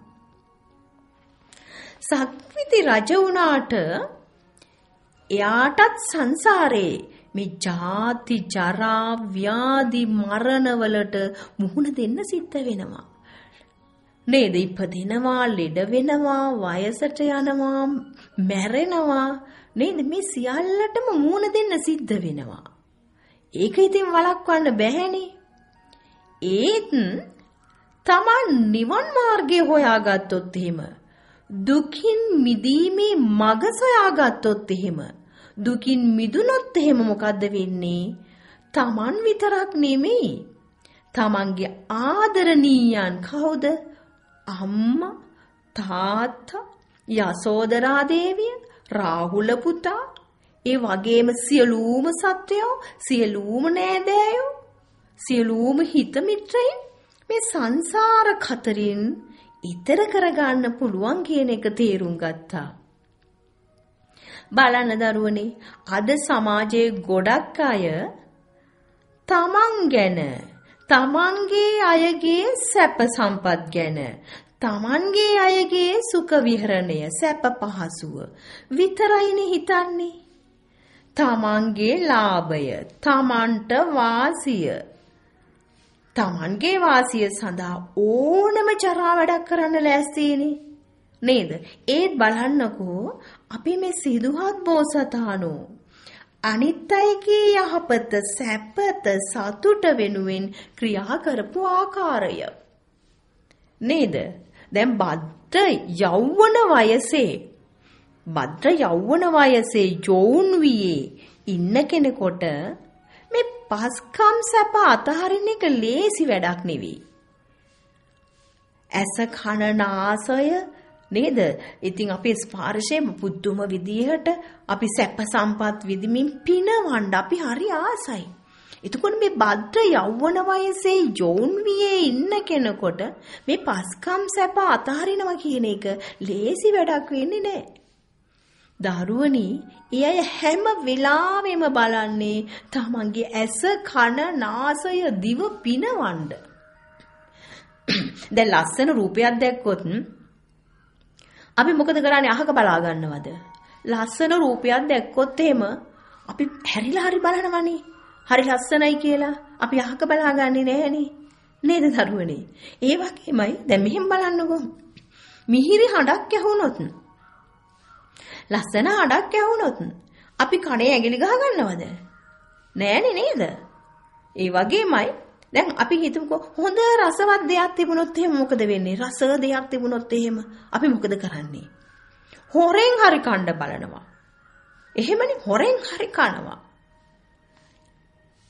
සක්විති රජ වුණාට එයාටත් සංසාරේ මේ ජාති ජරා ව්‍යාධි මරණ වලට මුහුණ දෙන්න සිද්ධ වෙනවා. නේද? ඉපදිනවා, ලෙඩ වෙනවා, වයසට යනවා, මැරෙනවා. නේද? මේ සියල්ලටම මුහුණ දෙන්න සිද්ධ වෙනවා. ඒක ඉතින් වළක්වන්න බැහැනේ. ඒත් තමන් නිවන් මාර්ගය හොයාගත්තොත් එහෙම, දුකින් මිදීමේ මඟ සොයාගත්තොත් එහෙම, දුකින් මිදුනොත් එහෙම මොකද්ද වෙන්නේ? තමන් විතරක් නෙමෙයි, තමන්ගේ ආදරණීයයන් කවුද? අම්මා, තාත්තා, යසෝදරා දේවිය, රාහුල පුතා, ඒ වගේම සියලුම සත්වයෝ, සියලුම නෑදෑයෝ, සියලුම හිත මිත්‍රයින් මේ සංසාර කතරින් ඊතර කරගන්න පුළුවන් කියන එක තේරුම් ගත්තා. බලන්න දරුවනේ, අද සමාජයේ ගොඩක් අය තමන් ගැන, තමන්ගේ අයගේ සැප සම්පත් ගැන, තමන්ගේ අයගේ සුඛ විහරණය, සැප පහසුව විතරයිනේ හිතන්නේ. තමන්ගේ ලාභය, තමන්ට වාසිය, තමන්ගේ වාසිය සඳහා ඕනම ජරා වැඩක් කරන්න ලෑස්තිනේ නේද? ඒත් බලන්නකෝ අපි මේ සිදුහත් බෝසතාණෝ අනිත් අයගේ යහපත, සැපත, සතුට වෙනුවෙන් ක්‍රියා කරපු ආකාරය නේද? දැන් භද්‍ර යෞවන වයසේ, භද්‍ර යෞවන වයසේ යෝන් වියේ ඉන්න කෙනෙකුට මේ පස්කම් සැප අතහරින එක ලේසි වැඩක් නෙවෙයි. ඇස කන නාසය නේද? ඉතින් අපේ ස්පර්ශයේ පුදුම විදිහට අපි සැප සම්පත් විඳිමින් පිනවන්න අපි හරි ආසයි. එතකොට මේ භද්‍ර යෞවන වයසේ යෝන් වියේ ඉන්න කෙනෙකුට මේ පස්කම් සැප අතහරිනවා කියන එක ලේසි වැඩක් වෙන්නේ නැහැ. දරුවනි, ඒ අය හැම වෙලාවෙම බලන්නේ තමන්ගේ ඇස කන නාසය දිව පිනවන්න. දැන් ලස්සන රූපයක් දැක්කොත් අපි මොකද කරන්නේ? අහක බලා ගන්නවද? ලස්සන රූපයක් දැක්කොත් එහෙම අපි හැරිලා හරි බලනවනේ. හරි ලස්සනයි කියලා අපි අහක බලාගන්නේ නැහනේ. නේද දරුවනේ? ඒ වගේමයි දැන් මෙහෙම බලන්නකෝ. මිහිරි හඬක් ඇහුනොත්, ලස්සන හඬක් ඇහුනොත් අපි කනේ ඇඟිලි ගහ ගන්නවද? නෑනේ නේද? ඒ වගේමයි දැන් අපි හිතමුකෝ හොඳ රසවත් දෙයක් තිබුණොත් එහෙම මොකද වෙන්නේ? රස දෙයක් තිබුණොත් එහෙම අපි මොකද කරන්නේ? හොරෙන් හරි කන්න බලනවා. එහෙමනේ, හොරෙන් හරි කනවා.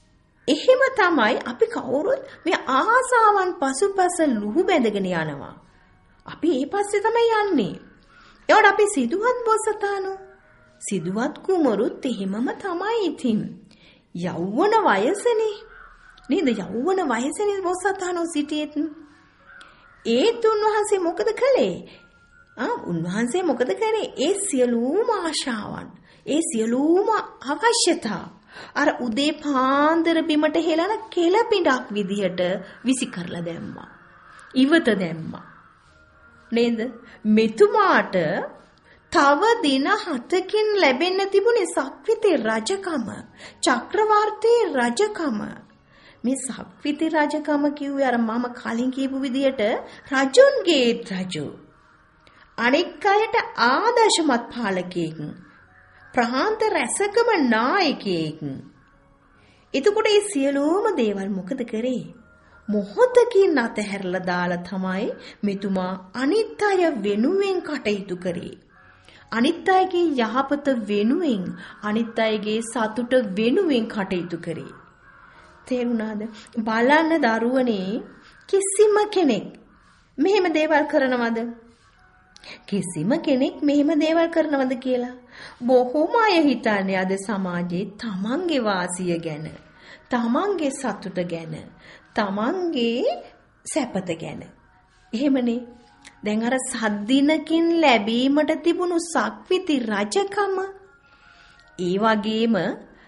එහෙම තමයි අපි කවුරුත් මේ ආසාවන් පසුපස ලුහු බැඳගෙන යනවා. අපි ඒ පස්සේ තමයි යන්නේ. ඒවට අපි සිදුවත් බොසතානෝ සිදුවත් කුමරුත් එහෙමම තමයි ඉතින්. යෞවන වයසනේ. නේද? යෞවන වයසනේ බොසතානෝ සිටියෙත්. ඒත් උන්වහන්සේ මොකද කළේ? ආ උන්වහන්සේ මොකද කරේ? ඒ සියලුම ආශාවන්, ඒ සියලුම අවශ්‍යතා අර උදේ පාන්දර බිමට හෙලන කෙළපිඩක් විදිහට විසි කරලා දැම්මා. ඉවත දැම්මා. නේද? මෙතුමාට තව දින හතකින් ලැබෙන්න තිබුණේ සක්විති රජකම, චක්‍රවර්තී රජකම. මේ සක්විති රජකම කිව්වේ අර මම කලින් කියපු විදිහට රජුන්ගේ රජු. අනෙක් අයට ආදර්ශමත් පාලකයෙක්, ප්‍රාන්ත රැසකම නායකයෙක්. එතකොට මේ සියලුම දේවල් මොකද කරේ? මොහොතකින් අතහැරලා දාලා තමයි මෙතුමා අනිත් අය වෙනුවෙන් කටයුතු කරේ. අනිත් අයගේ යහපත වෙනුවෙන්, අනිත් අයගේ සතුට වෙනුවෙන් කටයුතු කරේ. තේරුණාද? බලන්න දරුවනේ, කිසිම කෙනෙක් මෙහෙම දේවල් කරනවද? කිසිම කෙනෙක් මෙහෙම දේවල් කරනවද කියලා? බොහෝම අය හිතන්නේ අද සමාජයේ තමන්ගේ වාසිය ගැන, තමන්ගේ සතුට ගැන, තමන්ගේ සැපත ගැන. එහෙමනේ. දැන් අර සද්දිනකින් ලැබීමට තිබුණු සක්විති රජකම, ඒ වගේම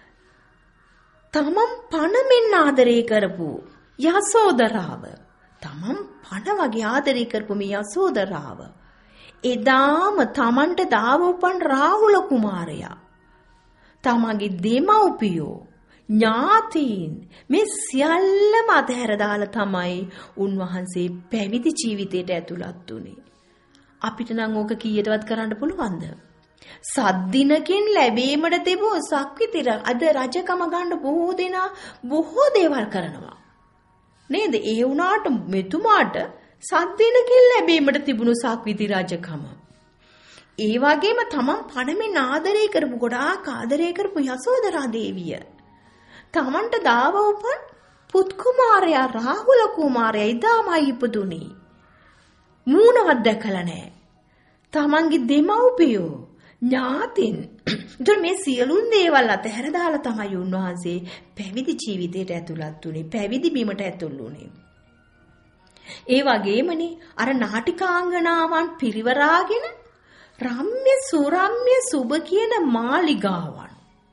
තමන් පණමින් ආදරය කරපු යසෝදරාව, තමන් පණ වගේ ආදරය කරපු මේ යසෝදරාව, එදාම තමන්ට දාව උපන් රාහුල කුමාරයා, තමන්ගේ දෙමව්පියෝ, ඥාතීන්, මේ සියල්ලම අතහැර දාලා තමයි උන්වහන්සේ පැවිදි ජීවිතයට ඇතුළත් වුණේ. අපිට නම් ඕක කීයටවත් කරන්න පුළුවන්ද? සද්දිනකින් ලැබීමට තිබූ සක්විති අද රජකම ගන්න බොහෝ දෙනා බොහෝ දේවල් කරනවා. නේද? ඒ වුණාට මෙතුමාට සද්දිනකින් ලැබීමට තිබුණු සක්විති රජකම, ඒ වගේම තමන් පණමින් ආදරය කරපු, ගොඩාක් ආදරය කරපු යසෝදරා දේවිය, තමන්ට දාව උපන් පුත් කුමාරයා රාහුල කුමාරයා ඉදාමයි ඉපදුනේ. මූණවත් දැකලා නැහැ. තමන්ගේ දෙමව්පියෝ, ඥාතින්. ඒතර මේ සියලුම දේවල් අතහැර දාලා තමයි උන්වහන්සේ පැවිදි ජීවිතයට ඇතුළත් වුණේ, පැවිදි බිමට ඇතුල් වුණේ. ඒ වගේමනේ අර නාටිකාංගනාවන් පිරිවරාගෙන රම්‍ය සුරම්‍ය සුබ කියන මාලිගාවන්,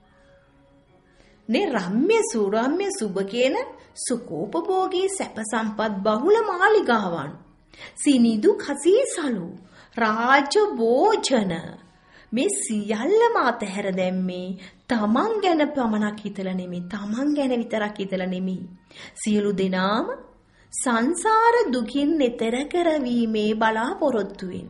නේ රම්‍ය සුරම්‍ය සුබ කියන සුකෝපභෝගී සැප සම්පත් බහුල මාලිගාවන්, සිනිදු කසීසලු, රාජ භෝජන, මේ සියල්ලම අතහැර දැම්මේ තමන් ගැන පමණක් හිතලා නෙමෙයි, තමන් ගැන විතරක් හිතලා නෙමෙයි, සියලු දෙනාම සංසාර දුකින් එතර කරවීමේ බලාපොරොත්තුවෙන්.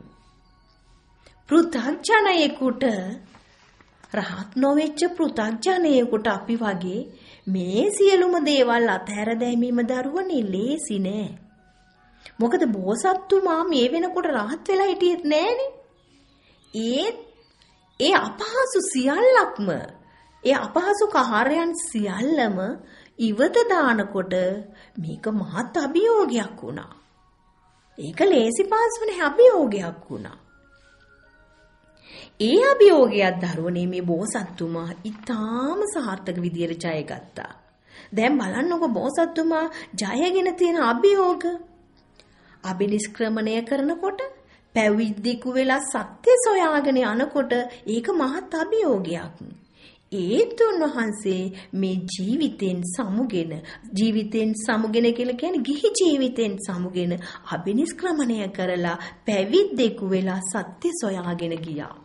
පෘථග්ජනයෙකුට, රහත් නොවෙච්ච පෘථග්ජනයෙකුට අපි වගේ මේ සියලුම දේවල් අතහැර දැමීම දරුවනේ ලේසි නෑ. මොකද බෝසත්තුමා මේ වෙනකොට රහත් වෙලා හිටියෙත් නෑනේ. ඒත් ඒ අපහසු සියල්ලක්ම, ඒ අපහසු කාර්යයන් සියල්ලම ඉවත දානකොට මේක මහත් අභියෝගයක් වුණා. ඒක ලේසි පාසු නේ, අභියෝගයක් වුණා. ඒ අභියෝගයක් දරුවනේ මේ බෝසත්තුමා ඊටාම සාර්ථක විදියට ජය ගත්තා. දැන් බලන්නකො බෝසත්තුමා ජයගෙන තියෙන අභියෝග. අබිනිෂ්ක්‍රමණය කරනකොට, පැවිද්දෙකු වෙලා සත්‍ය සොයාගෙන යනකොට ඒක මහත් අභියෝගයක්. ඒත් උන්වහන්සේ මේ ජීවිතෙන් සමුගෙන, ජීවිතෙන් සමුගෙන කියලා කියන්නේ ගිහි ජීවිතෙන් සමුගෙන අබිනිෂ්ක්‍රමණය කරලා පැවිද්දෙකු වෙලා සත්‍ය සොයාගෙන ගියා.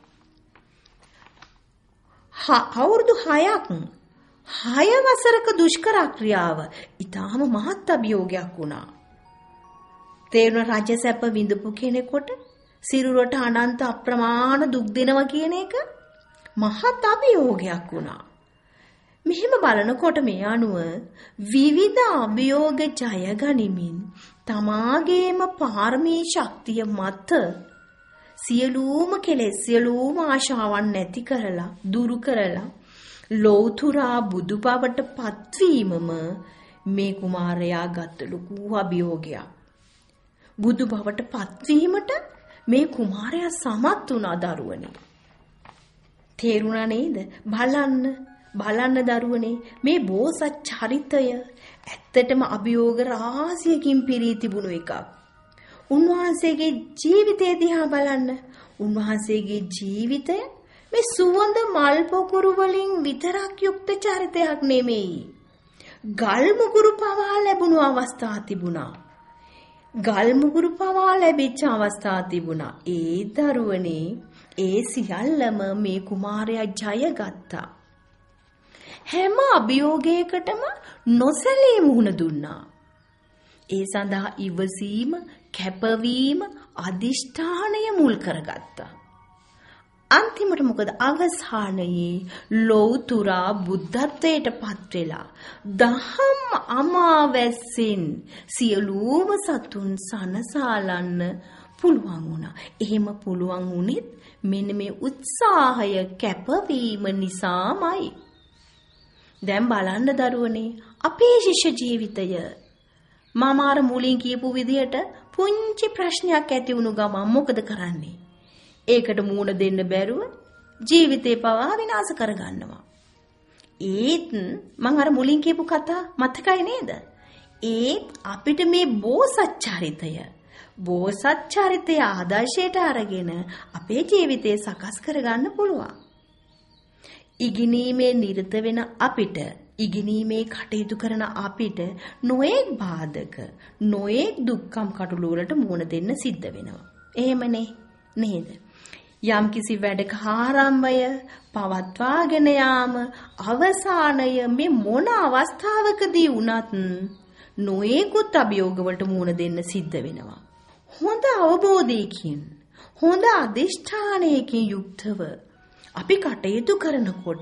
අවුරුදු හයක්, හය වසරක දුෂ්කර ක්‍රියාව ඊටාම මහත් අභියෝගයක් වුණා. තේරුණ රජසැප විඳපු කෙනෙකුට සිරුරට අනන්ත අප්‍රමාණ දුක් දෙනවා කියන එක මහත් අභියෝගයක් වුණා. මෙහෙම බලනකොට මේ අනුව විවිධ අභියෝග ජය ගනිමින් තමාගේම පාරමී ශක්තිය මත සියලුම කෙලෙස්, සියලුම ආශාවන් නැති කරලා, දුරු කරලා ලෞතුරා බුදු බවට පත්වීමම මේ කුමාරයා ගත්ත ලොකු අභියෝගයක්. බුදු බවට පත්වීමට මේ කුමාරයා සමත් වුණා දරුවනේ. තේරුණා නේද? බලන්න බලන්න දරුවනේ මේ බෝසත් චරිතය ඇත්තටම අභියෝග රාශියකින් පිරී තිබුණු එකක්. උන්වහන්සේගේ ජීවිතය දිහා බලන්න. උන්වහන්සේගේ ජීවිතය මේ සුවඳ මල් පොකුරු වලින් විතරක් යුක්ත චරිතයක් නෙමෙයි. ගල් මුගුරු පවා ලැබුණු අවස්ථා තිබුණා. ගල් මුගුරු පවා ලැබිච්ච අවස්ථා තිබුණා. ඒ දරුවනේ ඒ සියල්ලම මේ කුමාරයා ජය ගත්තා. හැම අභියෝගයකටම නොසැලී මුහුණ දුන්නා. ඒ සඳහා ඉවසීම, කැපවීම, අදිෂ්ඨානය මුල් කරගත්තා. අන්තිමට මොකද අවසානයේ ලෞතුරා බුද්ධත්වයට පත් වෙලා දහම් අමාවැස්සෙන් සියලුම සතුන් සනසාලන්න පුළුවන් වුණා. එහෙම පුළුවන් වුණෙත් මෙන්න මේ උත්සාහය කැපවීම නිසාමයි. දැන් බලන්න දරුවනේ අපේ ශිෂ්‍ය ජීවිතය. මම අර මුලින් කියපු විදිහට පුංචි ප්‍රශ්නයක් ඇති වුණු ගමන් මොකද කරන්නේ? ඒකට මූණ දෙන්න බැරුව ජීවිතේ පවා විනාශ කරගන්නවා. ඒත් මම අර මුලින් කියපු කතා මතකයි නේද? ඒත් අපිට මේ බෝසත් චරිතය බෝසත් චරිතය ආදර්ශයට අරගෙන අපේ ජීවිතේ සකස් කරගන්න පුළුවන්. ඉගෙනීමේ නිරත වෙන අපිට, ඉගෙනීමේ කටයුතු කරන අපිට නොඑක් බාධක, නොඑක් දුක්ඛම් කටළු වලට මුහුණ දෙන්න සිද්ධ වෙනවා. එහෙමනේ නේද? යම්කිසි වැඩක ආරම්භය, පවත්වාගෙන යාම, අවසානය මේ මොන අවස්ථාවකදී වුණත් නොයෙකුත් අභියෝග වලට මුහුණ දෙන්න සිද්ධ වෙනවා. හොඳ අවබෝධයකින්, හොඳ අධිෂ්ඨානයකින් යුක්තව අපි කටයුතු කරනකොට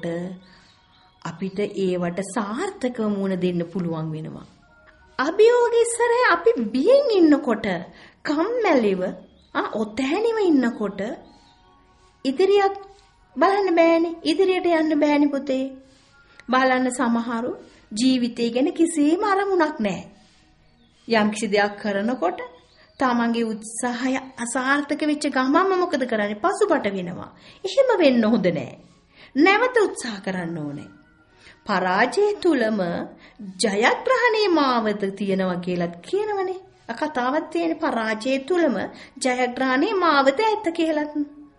අපිට ඒවට සාර්ථකව මුහුණ දෙන්න පුළුවන් වෙනවා. අභියෝග ඉස්සරහ අපි බියෙන් ඉන්නකොට, කම්මැලිව, ආ ඔතෑනිව ඉන්නකොට ඉදිරියට බලන්න බෑනේ. ඉදිරියට යන්න බෑනේ පුතේ. බලන්න සමහරු ජීවිතය ගැන කිසිම අරමුණක් නැහැ. යම් කිසි දෙයක් කරනකොට තමන්ගේ උත්සාහය අසාර්ථක වෙච්ච ගමන්ම මොකද කරන්නේ? පසුබට වෙනවා. එහෙම වෙන්න හොඳ නෑ. නැවත උත්සාහ කරන්න ඕනේ. පරාජය තුලම ජයග්‍රහණයේ මාවත තියෙනවා කියලාත් කියනවනේ. කතාවක් තියෙන පරාජය තුලම ජයග්‍රහණයේ මාවත ඇත්ත කියලාත්.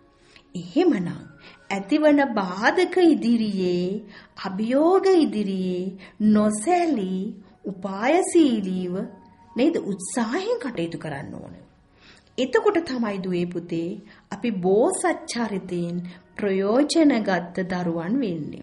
එහෙමනම් ඇතිවන බාධක ඉදිරියේ, අභියෝග ඉදිරියේ නොසැලී උපායශීලීව නේද උත්සාහයෙන් කටයුතු කරන්න ඕන. එතකොට තමයි දුවේ පුතේ අපි බෝසත් චරිතයෙන් ප්‍රයෝජන ගත්ත දරුවන් වෙන්නේ.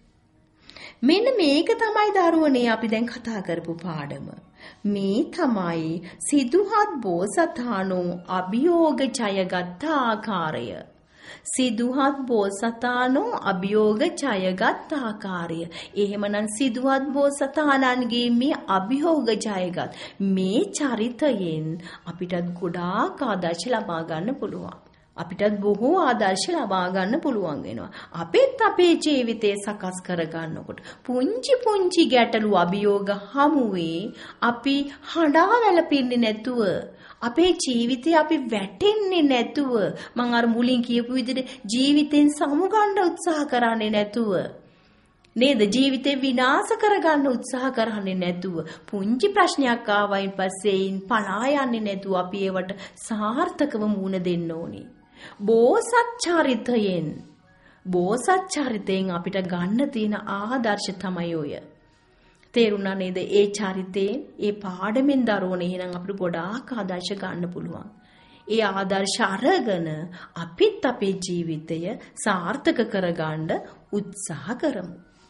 මෙන්න මේක තමයි දරුවනේ අපි දැන් කතා කරපු පාඩම. මේ තමයි සිදුහත් බෝසතාණෝ අභියෝග ජයගත් ආකාරය. සිදුහත් බෝසතාණෝ අභියෝග ජයගත් ආකාරය. එහෙමනම් සිදුහත් බෝසතාණන්ගේ මේ අභියෝග ජයගත් මේ චරිතයෙන් අපිටත් ගොඩාක් ආදර්ශ ලබා ගන්න පුළුවන්. අපිටත් බොහෝ ආදර්ශ ලබා ගන්න පුළුවන් වෙනවා. අපිත් අපේ ජීවිතේ සකස් කර ගන්නකොට පුංචි පුංචි ගැටලු අභියෝග හමුවේ අපි හඬා වැළපෙන්නේ නැතුව, අපේ ජීවිතේ අපි වැටෙන්නේ නැතුව, මම අර මුලින් කියපු විදිහට ජීවිතෙන් සමුගන්න උත්සාහ කරන්නේ නැතුව නේද? ජීවිතේ විනාශ කරගන්න උත්සාහ කරන්නේ නැතුව, පුංචි ප්‍රශ්නයක් ආවයින් පස්සේ පලා යන්නේ නැතුව අපි ඒවට සාර්ථකව මුහුණ දෙන්න ඕනේ. බෝසත් චරිතයෙන් බෝසත් චරිතයෙන් අපිට ගන්න තියෙන ආදර්ශ තමයි ඔය. තේරුණා නේද? ඒ චරිතයෙන්, ඒ පාඩමෙන් දරුවනේ එහෙනම් අපිට ගොඩාක් ආදර්ශ ගන්න පුළුවන්. ඒ ආදර්ශ අරගෙන අපිත් අපේ ජීවිතය සාර්ථක කරගන්න උත්සාහ කරමු.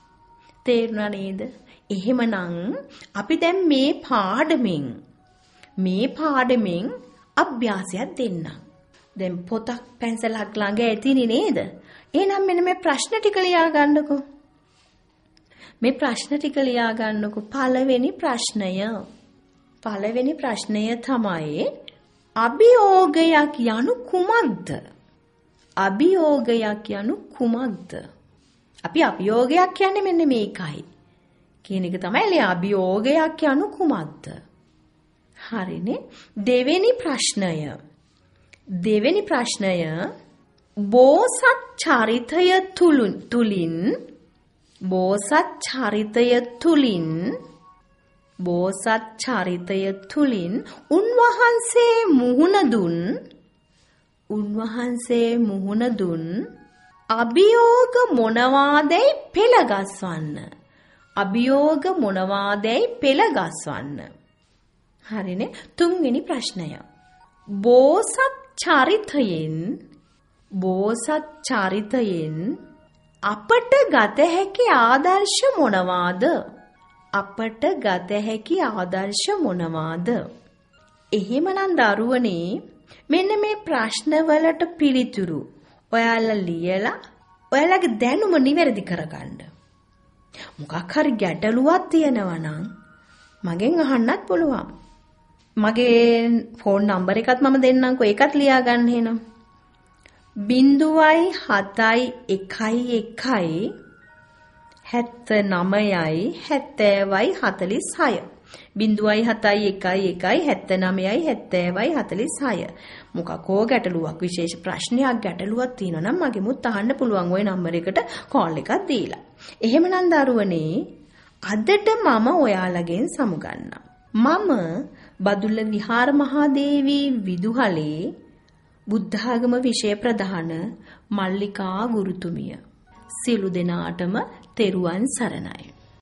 තේරුණා නේද? එහෙමනම් අපි දැන් මේ පාඩමෙන් මේ පාඩමෙන් අභ්‍යාසයක් දෙන්නම්. දැන් පොතක් පැන්සලක් ළඟ ඇතිනේ නේද? එහෙනම් මෙන්න මේ ප්‍රශ්න ටික ලියා ගන්නකෝ. මේ ප්‍රශ්න ටික ලියා ගන්නකෝ. පළවෙනි ප්‍රශ්නය. පළවෙනි ප්‍රශ්නය තමයි අභියෝගයක් යනු කුමක්ද? අභියෝගයක් යනු කුමක්ද? අපි අභියෝගයක් කියන්නේ මෙන්න මේකයි. කියන එක තමයි අභියෝගයක් කියනු කුමක්ද? හරිනේ. දෙවෙනි ප්‍රශ්නය. දෙවෙනි ප්‍රශ්නය බෝසත් චරිතය තුලින් බෝසත් චරිතය තුලින් බෝසත් චරිතය තුලින් උන්වහන්සේ මුහුණ දුන් උන්වහන්සේ මුහුණ දුන් අභියෝග මොනවාදයි පෙළගස්වන්න. අභියෝග මොනවාදයි පෙළගස්වන්න. හරිනේ. තුන්වෙනි ප්‍රශ්නය. බෝසත් චරිතයෙන් බෝසත් චරිතයෙන් අපට ගත හැකි ආදර්ශ මොනවාද? අපට ගත හැකි ආදර්ශ මොනවාද? එහෙමනම් දරුවනේ මෙන්න මේ ප්‍රශ්නවලට පිළිතුරු ඔයාලා ලියලා ඔයාලගේ දැනුම නිවැරදි කරගන්න. මොකක් හරි ගැටලුවක් තියෙනවා නම් මගෙන් අහන්නත් පුළුවන්. මගේ ෆෝන් නම්බර් එකත් මම දෙන්නම්කෝ. ඒකත් ලියා ගන්න එහෙනම්. බිංදුවයි හතයි එකයි එකයි හැත්තනමයයි හැත්තෑවයි හතළිස් හය. බිංදුවයි හතයි එකයි එකයි හැත්තනමයයි හැත්තෑවයි හතළිස් හය. මොකකෝ ගැටලුවක් විශේෂ ප්‍රශ්නයක් ගැටලුවක් තියෙනවා නම් මගෙමුත් අහන්න පුළුවන් ওই නම්බර් එකට කෝල් එකක් දීලා. එහෙමනම් දරුවනේ අදට මම ඔයාලගෙන් සමුගන්නම්. මම බදුල්ල විහාර මහාදේවී විදුහලේ බුද්ධාගම විෂය ප්‍රධාන මල්ලිකා ගුරුතුමිය. සියලු දෙනාටම තෙරුවන් සරණයි.